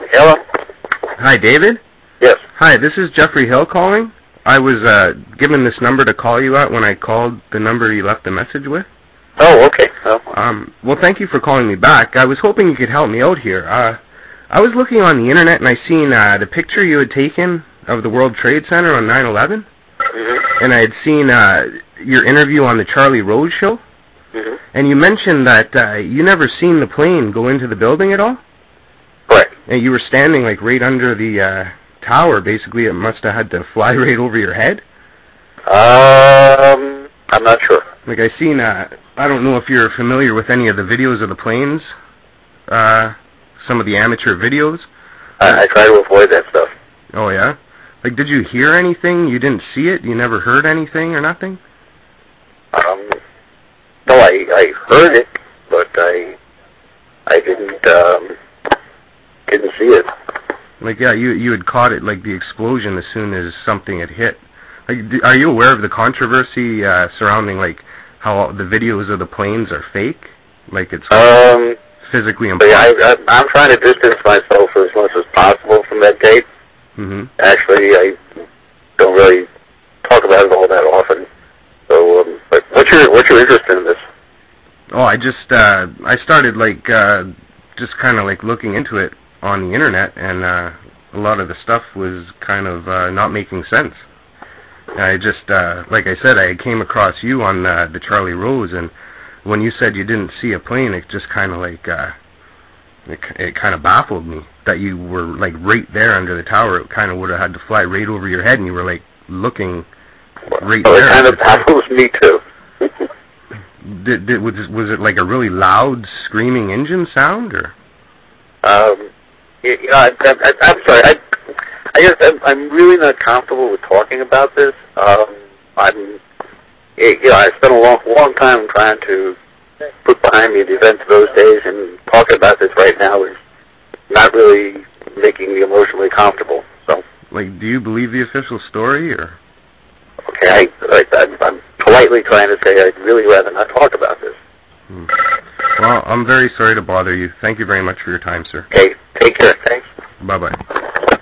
Hello? Hi, David? Yes. Hi, this is Jeffrey Hill calling. I was given this number to call you at when I called the number you left the message with. Oh, okay. Oh. Well, thank you for calling me back. I was hoping you could help me out here. I was looking on the internet and I seen the picture you had taken of the World Trade Center on 9/11, and I had seen your interview on the Charlie Rose show, and you mentioned that you never seen the plane go into the building at all. Correct. And you were standing like right under the tower. Basically, it must have had to fly right over your head. I'm not sure. Like I seen, I don't know if you're familiar with any of the videos of the planes, some of the amateur videos. I try to avoid that stuff. Oh yeah? Like, did you hear anything? You didn't see it? You never heard anything or nothing? No, I heard it, but I didn't see it. Like, yeah, you had caught it, like the explosion as soon as something had hit. Like, are you aware of the controversy surrounding like how the videos of the planes are fake? Like it's physically impossible. Yeah, I'm trying to distance myself as much as possible from that tape. Actually, I don't really talk about it all that often. So, but what's your interest in this? Oh, I started like just kind of like looking into it on the internet, and a lot of the stuff was kind of not making sense. I just, like I said, I came across you on the Charlie Rose, and when you said you didn't see a plane, it just kind of like, it kind of baffled me that you were like right there under the tower. It kind of would have had to fly right over your head, and you were like looking right there. It kind of baffles me too. Was it like a really loud screaming engine sound, or? I'm sorry. I guess I'm really not comfortable with talking about this. I spent a long time trying to put behind me the events of those days, and talking about this right now is not really making me emotionally comfortable. So, like, do you believe the official story, or? Okay, I'm politely trying to say I'd really rather not talk about this. Well, I'm very sorry to bother you. Thank you very much for your time, sir. Okay, take care. Thanks. Bye-bye.